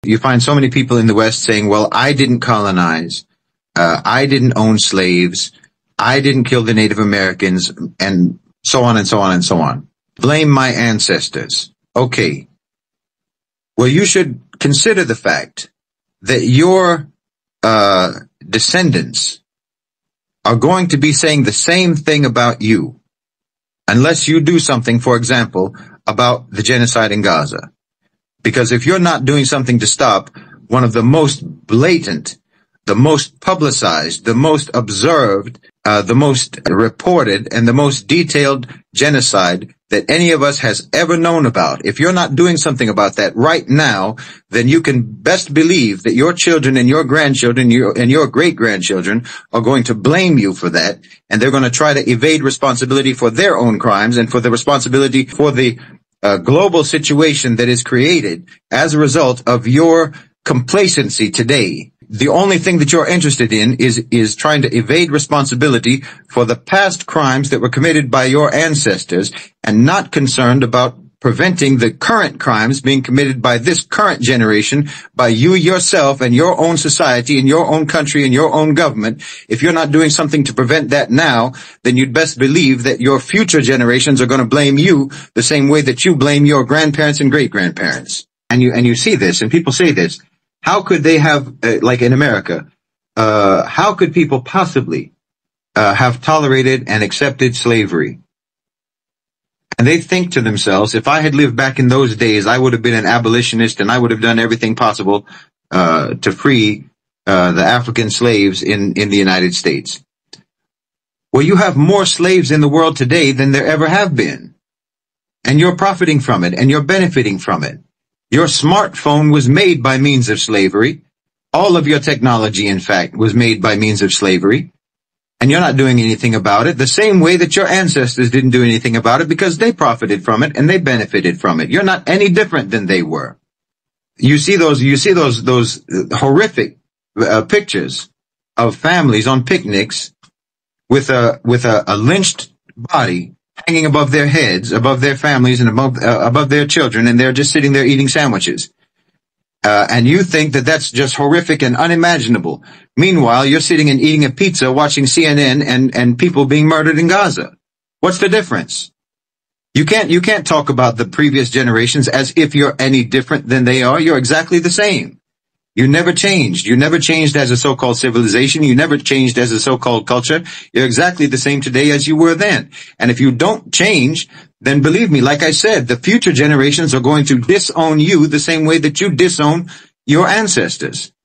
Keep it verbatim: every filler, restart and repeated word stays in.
You find so many people in the West saying, well, I didn't colonize, uh, I didn't own slaves, I didn't kill the Native Americans, and so on and so on and so on. Blame my ancestors. Okay. Well, you should consider the fact that your uh, descendants are going to be saying the same thing about you unless you do something, for example, about the genocide in Gaza. Because if you're not doing something to stop one of the most blatant, the most publicized, the most observed, uh, the most reported, and the most detailed genocide that any of us has ever known about, if you're not doing something about that right now, then you can best believe that your children and your grandchildren your, and your great-grandchildren are going to blame you for that, and they're going to try to evade responsibility for their own crimes and for the responsibility for the uh, global situation that is created as a result of your complacency today. The only thing that you're interested in is, is trying to evade responsibility for the past crimes that were committed by your ancestors and not concerned about preventing the current crimes being committed by this current generation, by you yourself and your own society and your own country and your own government. If you're not doing something to prevent that now, then you'd best believe that your future generations are going to blame you the same way that you blame your grandparents and great-grandparents. And you, and you see this, and people say this. How could they have, uh, like in America, uh, how could people possibly uh, have tolerated and accepted slavery? And they think to themselves, if I had lived back in those days, I would have been an abolitionist and I would have done everything possible uh, to free uh, the African slaves in, in the United States. Well, you have more slaves in the world today than there ever have been. And you're profiting from it and you're benefiting from it. Your smartphone was made by means of slavery. All of your technology, in fact, was made by means of slavery. And you're not doing anything about it the same way that your ancestors didn't do anything about it because they profited from it and they benefited from it. You're not any different than they were. You see those, you see those, those horrific uh, pictures of families on picnics with a, with a, a lynched body hanging above their heads, above their families, and above uh, above their children, and they're just sitting there eating sandwiches. Uh, and you think that that's just horrific and unimaginable. Meanwhile, you're sitting and eating a pizza, watching C N N, and and people being murdered in Gaza. What's the difference? You can't you can't talk about the previous generations as if you're any different than they are. You're exactly the same. You never changed. You never changed as a so-called civilization. You never changed as a so-called culture. You're exactly the same today as you were then. And if you don't change, then believe me, like I said, the future generations are going to disown you the same way that you disown your ancestors.